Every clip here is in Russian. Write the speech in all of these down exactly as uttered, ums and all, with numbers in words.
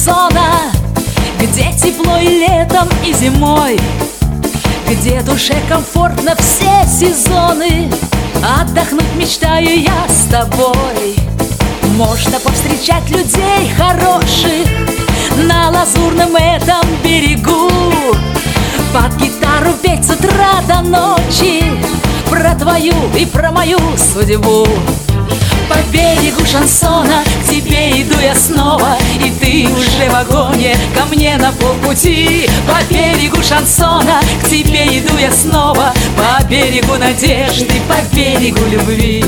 шансона, где тепло и летом, и зимой, где душе комфортно все сезоны. Отдохнуть мечтаю я с тобой. Можно повстречать людей хороших на лазурном этом берегу, под гитару петь с утра до ночи про твою и про мою судьбу. По берегу шансона к тебе иду я снова, и ты уже в вагоне ко мне на полпути. По берегу шансона к тебе иду я снова, по берегу надежды, по берегу любви.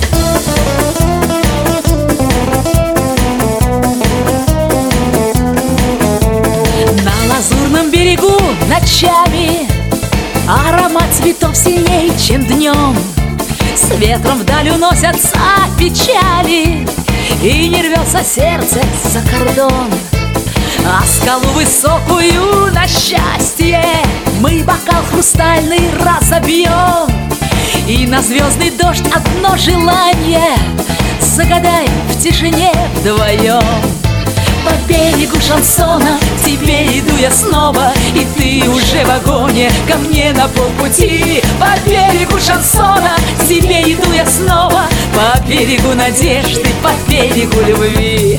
На лазурном берегу ночами аромат цветов сильней, чем днем. С ветром вдаль уносятся печали, и не рвется сердце за кордон. А скалу высокую на счастье мы бокал хрустальный разобьем, и на звездный дождь одно желание загадаем в тишине вдвоем. По берегу шансона к тебе иду я снова, и ты уже в вагоне ко мне на полпути. По берегу шансона к тебе иду я снова, по берегу надежды, по берегу любви.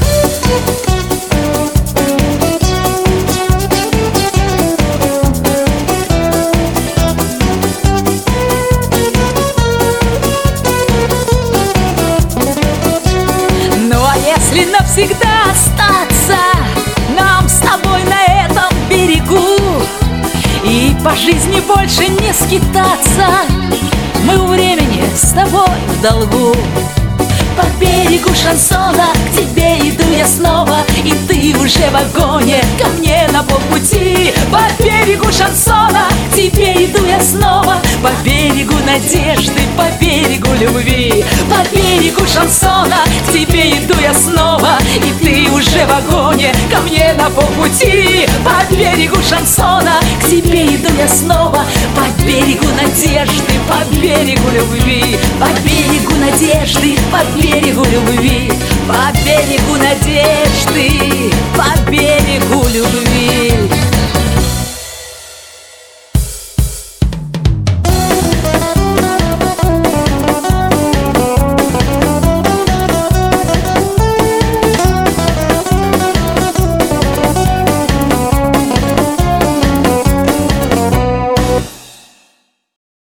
Ну а если навсегда остаться нам с тобой на этом берегу и по жизни больше не скитаться, мы у времени с тобой в долгу. По берегу шансона к тебе иду я снова, и ты уже в вагоне ко мне на полпути. По берегу шансона к тебе иду я снова, по берегу надежды, по берегу любви. По берегу шансона к тебе иду я снова, и ты уже в вагоне ко мне на полпути. По берегу шансона к тебе иду я снова, по берегу надежды, по берегу любви. По берегу надежды, по берегу любви. По берегу надежды, по берегу любви.